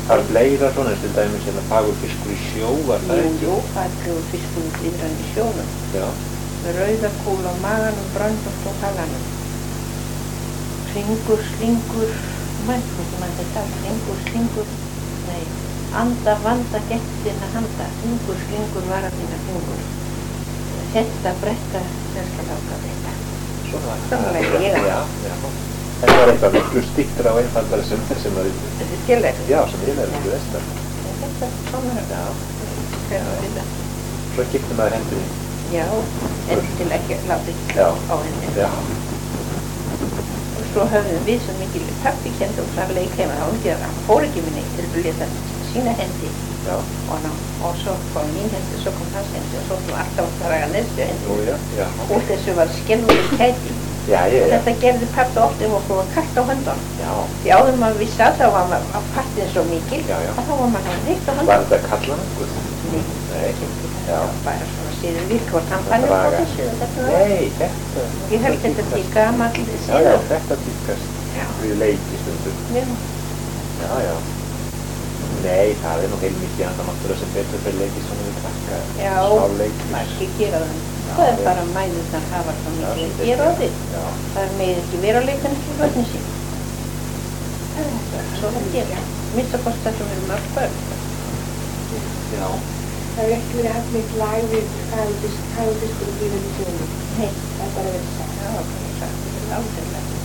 Það er fleira svona, til dæmis hérna fagurfiskur í sjó, var það ekki? Jú, fagurfiskur lifir hann í sjónum. Já. Með rauða kúl á maganum, bröndótt á halanum. Hringur, slingur, hringur, slingur, nei, anda, vanda, gettina, handa, hringur, slingur, varatina, hringur. Hetta, brekka, selskaláka, þetta. Svona læri ég að. Já. En það var eitthvað miklu styttra og einfaldara sem að... Þetta er tillegg? Já, sem ég lærði til vestar. Þetta er svona. Já. Þetta. Svo kippti maður hendunni. Já, en til ekki láta ekki á henni. Já. Og svo höfðum við svo mikil pappi kendi og frá leik heima. Hann fór ekki með neitt til að leta sína hendi. Já. Og svo kom mín hendi, svo kom hans hendi og svo kom alltaf að draga neðstu hendi. Nú, já. Og þessu var skelfur kæti. Já. Þetta gerði pappi oft ef okkur var kallt á höndunum. Já. Því áður maður vissi að þá var maður á pattinn svo mikil að þá var maður neitt á höndunum. Var þetta kallanangur? Nei. Já. Bara svona síður virkvort. Hann fannir á þessu. Nei, þetta... Ég held þetta til gamall síður. Já, þetta tíkast við leiki stundum. Já. Nei, það er nú heilmikið andan náttúrulega sem betur fyrir leiki svona við krakka. Já, margir gera það. Það er bara mæðurnar hafa það mikið að gera á því. Það með ekki vera að leika nefnir börnin sín. Það er þetta, svo það gera. Minnst að kosta sem eru mörg börn. Já. Það hefur ekki verið haft mikið lag við fagurfiskur og lífið í sjónum. Nei. Það er bara verið sagt. Já, það er sagt. Það er áþengilega.